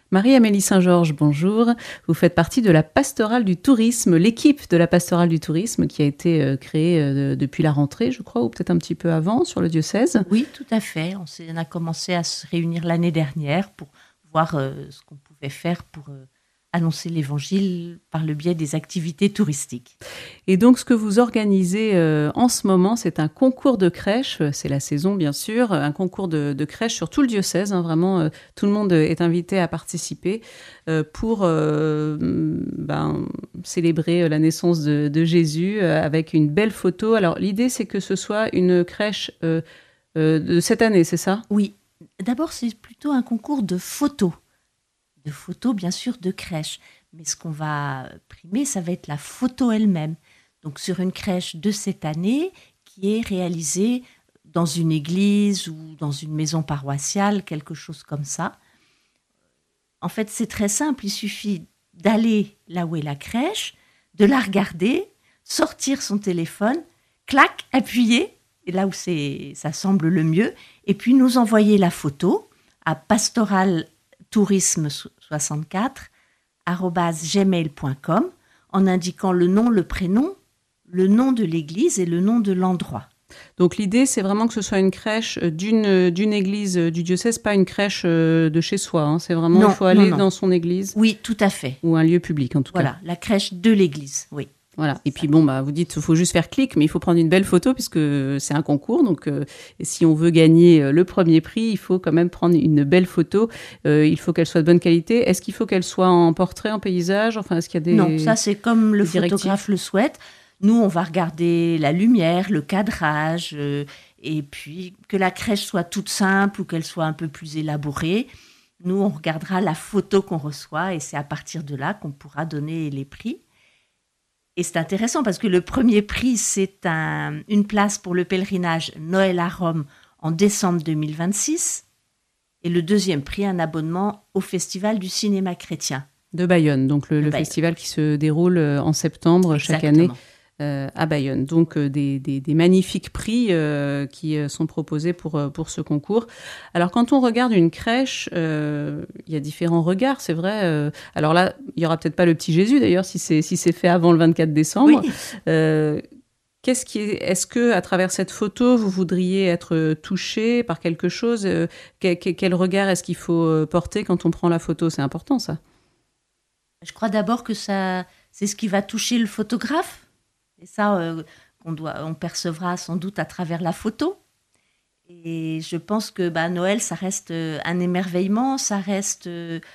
Marie-Amélie Saint-Georges, bonjour. Vous faites partie de la Pastorale du Tourisme, l'équipe de la Pastorale du Tourisme qui a été créée depuis la rentrée, je crois, ou peut-être un petit peu avant sur le diocèse. Oui, tout à fait. On a commencé à se réunir l'année dernière pour voir ce qu'on pouvait faire pour annoncer l'Évangile par le biais des activités touristiques. Et donc, ce que vous organisez en ce moment, c'est un concours de crèche. C'est la saison, bien sûr. Un concours de crèche sur tout le diocèse. Vraiment, tout le monde est invité à participer pour célébrer la naissance de Jésus avec une belle photo. Alors, l'idée, c'est que ce soit une crèche de cette année, c'est ça ? Oui. D'abord, c'est plutôt un concours de photos. De photos, bien sûr, de crèche. Mais ce qu'on va primer, ça va être la photo elle-même. Donc, sur une crèche de cette année qui est réalisée dans une église ou dans une maison paroissiale, quelque chose comme ça. En fait, c'est très simple. Il suffit d'aller là où est la crèche, de la regarder, sortir son téléphone, clac, appuyer, et là où ça semble le mieux, et puis nous envoyer la photo à pastoraltourisme64@gmail.com en indiquant le nom, le prénom, le nom de l'église et le nom de l'endroit. Donc l'idée, c'est vraiment que ce soit une crèche d'une église du diocèse, pas une crèche de chez soi. Hein. C'est vraiment, il faut aller dans son église. Oui, tout à fait. Ou un lieu public, en tout cas. Voilà, la crèche de l'église, oui. Voilà. Et puis vous dites, il faut juste faire clic, mais il faut prendre une belle photo puisque c'est un concours. Donc, si on veut gagner le premier prix, il faut quand même prendre une belle photo. Il faut qu'elle soit de bonne qualité. Est-ce qu'il faut qu'elle soit en portrait, en paysage ? Enfin, est-ce qu'il y a des Non, ça c'est comme le directives ? photographe le souhaite. Nous, on va regarder la lumière, le cadrage, et puis que la crèche soit toute simple ou qu'elle soit un peu plus élaborée. Nous, on regardera la photo qu'on reçoit et c'est à partir de là qu'on pourra donner les prix. Et c'est intéressant parce que le premier prix, c'est une place pour le pèlerinage Noël à Rome en décembre 2026. Et le deuxième prix, un abonnement au Festival du cinéma chrétien. De Bayonne, donc le festival qui se déroule en septembre chaque année à Bayonne. Donc des magnifiques prix qui sont proposés pour ce concours. Alors quand on regarde une crèche, il y a différents regards, c'est vrai. Alors là, il y aura peut-être pas le petit Jésus d'ailleurs si c'est fait avant le 24 décembre. Oui. Est-ce que à travers cette photo, vous voudriez être touché par quelque chose ? Quel regard est-ce qu'il faut porter quand on prend la photo ? C'est important ça. Je crois d'abord que c'est ce qui va toucher le photographe. Et ça, on percevra sans doute à travers la photo. Et je pense que Noël, ça reste un émerveillement, ça reste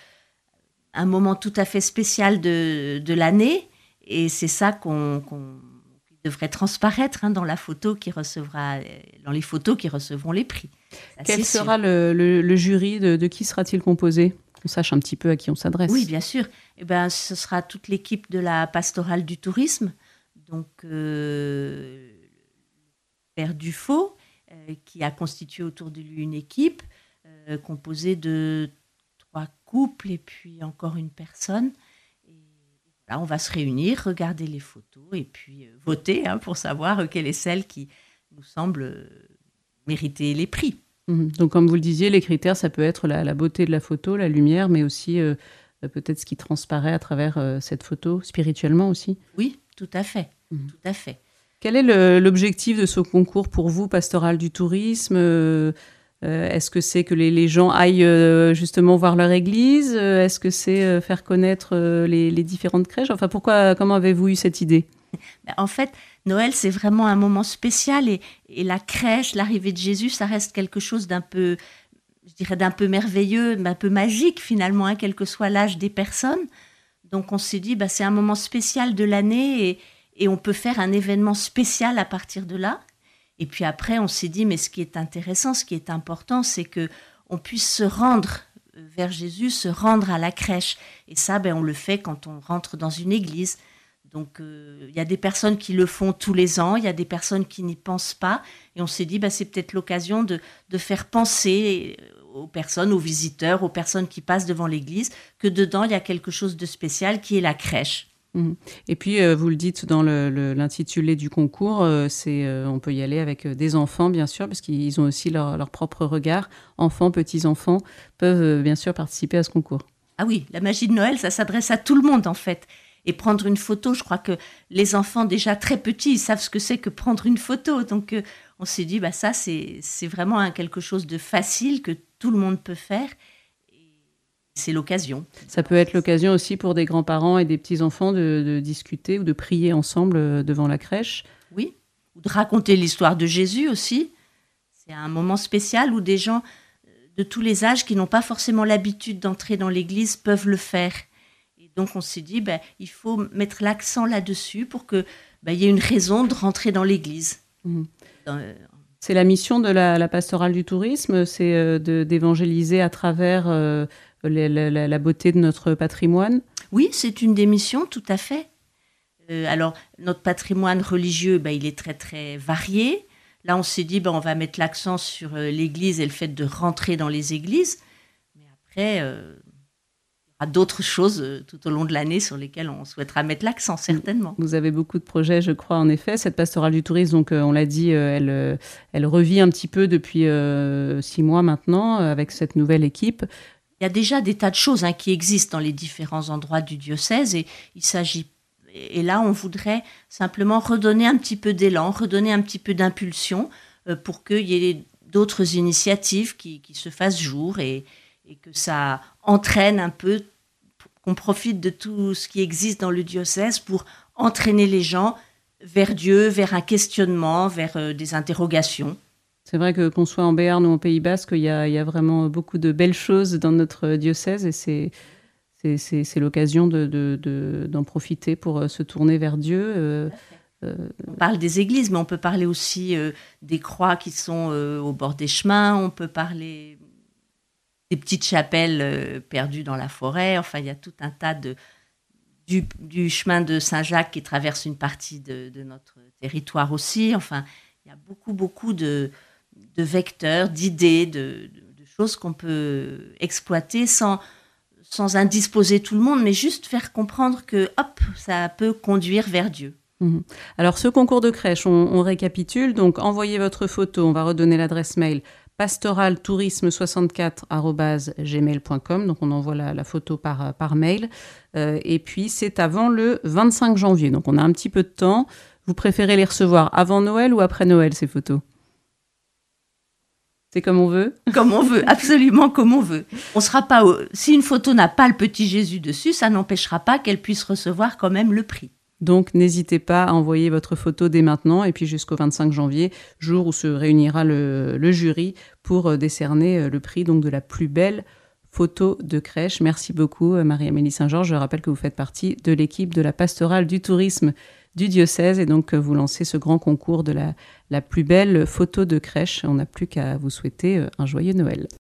un moment tout à fait spécial de l'année. Et c'est ça qui devrait transparaître dans la photo dans les photos qui recevront les prix. Quel sera le jury de qui sera-t-il composé ? On sache un petit peu à qui on s'adresse. Oui, bien sûr. Ce sera toute l'équipe de la Pastorale du Tourisme. Donc, Père Dufaux, qui a constitué autour de lui une équipe composée de 3 couples et puis encore une personne. Et là, on va se réunir, regarder les photos et puis voter pour savoir quelle est celle qui nous semble mériter les prix. Donc, comme vous le disiez, les critères, ça peut être la beauté de la photo, la lumière, mais aussi peut-être ce qui transparaît à travers cette photo, spirituellement aussi. Oui, tout à fait. Tout à fait. Quel est l'objectif de ce concours pour vous, Pastorale du Tourisme ? Est-ce que c'est que les gens aillent justement voir leur église ? Est-ce que c'est faire connaître les différentes crèches ? Enfin, comment avez-vous eu cette idée ? En fait, Noël, c'est vraiment un moment spécial et la crèche, l'arrivée de Jésus, ça reste quelque chose d'un peu merveilleux, d'un peu magique finalement, quel que soit l'âge des personnes. Donc on s'est dit, c'est un moment spécial de l'année et on peut faire un événement spécial à partir de là. Et puis après, on s'est dit, mais ce qui est intéressant, ce qui est important, c'est qu'on puisse se rendre vers Jésus, se rendre à la crèche. Et ça, on le fait quand on rentre dans une église. Donc, il y a des personnes qui le font tous les ans, il y a des personnes qui n'y pensent pas. Et on s'est dit, c'est peut-être l'occasion de faire penser aux personnes, aux visiteurs, aux personnes qui passent devant l'église, que dedans, il y a quelque chose de spécial qui est la crèche. Et puis, vous le dites dans l'intitulé du concours, on peut y aller avec des enfants, bien sûr, parce qu'ils ont aussi leur propre regard. Enfants, petits-enfants peuvent bien sûr participer à ce concours. Ah oui, la magie de Noël, ça s'adresse à tout le monde en fait. Et prendre une photo, je crois que les enfants déjà très petits, ils savent ce que c'est que prendre une photo. Donc on s'est dit, ça c'est vraiment quelque chose de facile que tout le monde peut faire. C'est l'occasion. Ça peut être l'occasion aussi pour des grands-parents et des petits-enfants de discuter ou de prier ensemble devant la crèche. Oui, ou de raconter l'histoire de Jésus aussi. C'est un moment spécial où des gens de tous les âges qui n'ont pas forcément l'habitude d'entrer dans l'église peuvent le faire. Et donc on s'est dit, il faut mettre l'accent là-dessus pour qu'il y ait une raison de rentrer dans l'église. Mmh. C'est la mission de la pastorale du tourisme, c'est d'évangéliser à travers la beauté de notre patrimoine. Oui, c'est une des missions, tout à fait. Alors, notre patrimoine religieux, il est très, très varié. Là, on s'est dit, on va mettre l'accent sur l'église et le fait de rentrer dans les églises. Mais après, il y aura d'autres choses tout au long de l'année sur lesquelles on souhaitera mettre l'accent, certainement. Vous avez beaucoup de projets, je crois, en effet. Cette pastorale du tourisme, donc, on l'a dit, elle revit un petit peu depuis 6 mois maintenant, avec cette nouvelle équipe. Il y a déjà des tas de choses qui existent dans les différents endroits du diocèse et là, on voudrait simplement redonner un petit peu d'élan, redonner un petit peu d'impulsion pour qu'il y ait d'autres initiatives qui se fassent jour et que ça entraîne un peu, qu'on profite de tout ce qui existe dans le diocèse pour entraîner les gens vers Dieu, vers un questionnement, vers des interrogations. C'est vrai que qu'on soit en Béarn ou en Pays Basque, il y a vraiment beaucoup de belles choses dans notre diocèse et c'est l'occasion d'en profiter pour se tourner vers Dieu. On parle des églises, mais on peut parler aussi des croix qui sont au bord des chemins, on peut parler des petites chapelles perdues dans la forêt. Enfin, il y a tout un tas du chemin de Saint-Jacques qui traverse une partie de notre territoire aussi. Enfin, il y a beaucoup de vecteurs, d'idées, de choses qu'on peut exploiter sans indisposer tout le monde, mais juste faire comprendre que, ça peut conduire vers Dieu. Alors, ce concours de crèche, on récapitule. Donc, envoyez votre photo. On va redonner l'adresse mail pastoraltourisme64@gmail.com. Donc, on envoie la photo par mail. Et puis, c'est avant le 25 janvier. Donc, on a un petit peu de temps. Vous préférez les recevoir avant Noël ou après Noël, ces photos ? C'est comme on veut ? Comme on veut, absolument comme on veut. On sera pas si une photo n'a pas le petit Jésus dessus, ça n'empêchera pas qu'elle puisse recevoir quand même le prix. Donc, n'hésitez pas à envoyer votre photo dès maintenant et puis jusqu'au 25 janvier, jour où se réunira le jury pour décerner le prix donc, de la plus belle photo de crèche. Merci beaucoup, Marie-Amélie Saint-Georges. Je rappelle que vous faites partie de l'équipe de la pastorale du tourisme du diocèse et donc vous lancez ce grand concours de la plus belle photo de crèche. On n'a plus qu'à vous souhaiter un joyeux Noël.